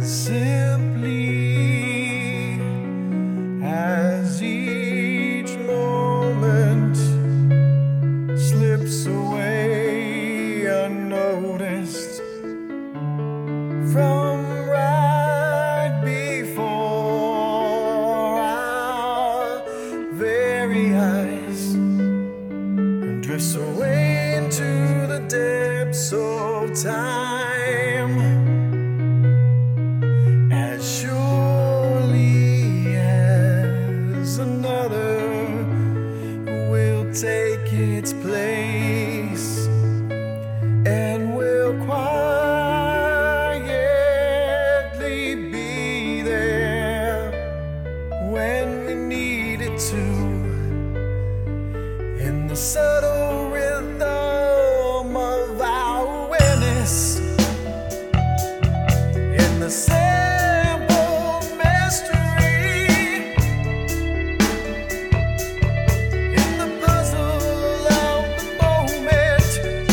Simply as each moment slips away unnoticed from right before our very eyes and drifts away into the depths of time. As surely as another will take its place and will quietly be there when we need it to, in the subtle rhythm of our awareness, in the simple mystery, in the puzzle of the moment,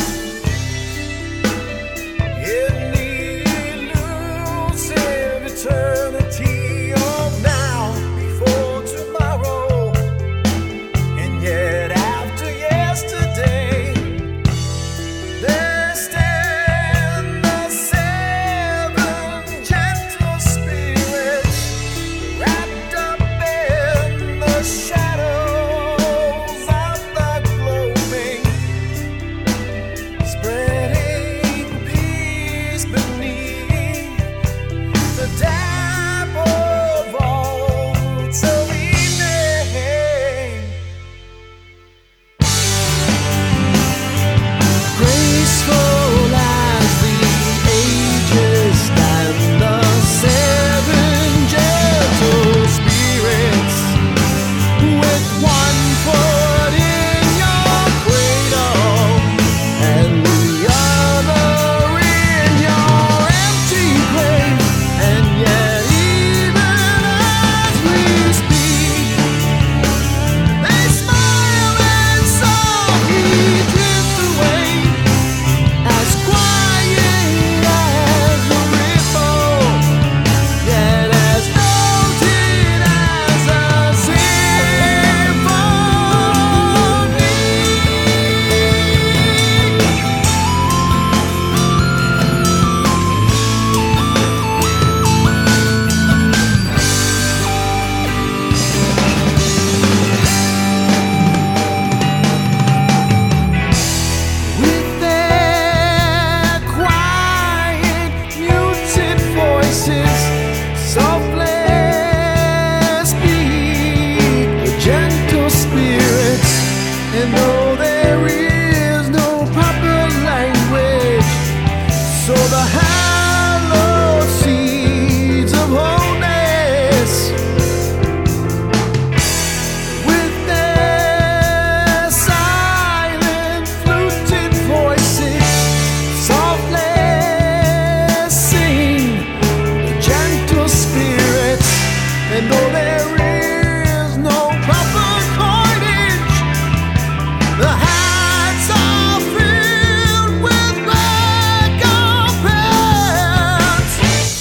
in the elusive eternity of now before tomorrow, and yet after yesterday, there stand the seven gentle spirits wrapped up in the shadows of the gloaming, spreading peace beneath the dapple vaults of evening. Graceful as the ages stand the seven gentle spirits, with one foot in your cradle and the other in your empty grave. And yet even as we speak, they smile and softly drift away, as quiet as a ripple, yet as noted as a symphony. With their quiet, muted voices, softly speak the gentle spirits. And though there is no proper language, so the hallowed seeds of wholeness, with their silent fluted voices, softly sing the gentle spirits. And though there is no proper coinage, the hats are filled with recompense.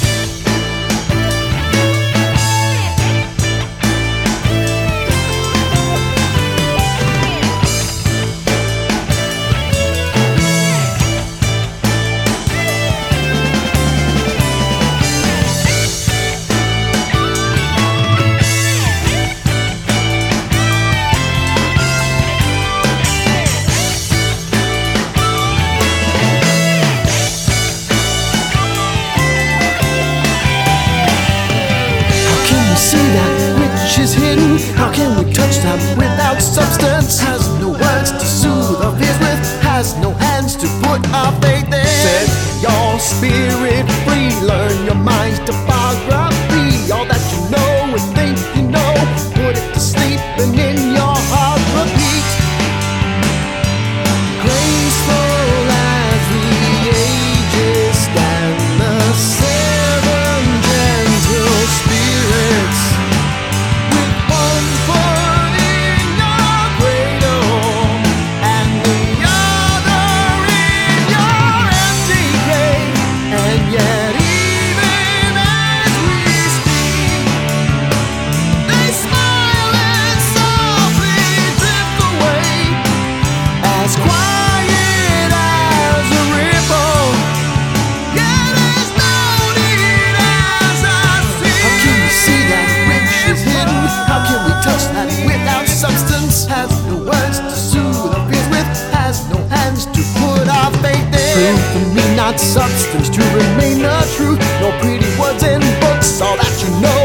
How can we see that which is hidden? How can we touch that without substance? Has no words to soothe our fears with, has no hands to put our faith in. Set your spirit free, learn your mind's topography. All that you know and think you know, put it to sleep and in your heart repeat. Graceful as the ages stand the seven gentle spirits, with one foot in your cradle and the other in your empty grave. And yet even want substance to remain the truth. No pretty words in books, all that you know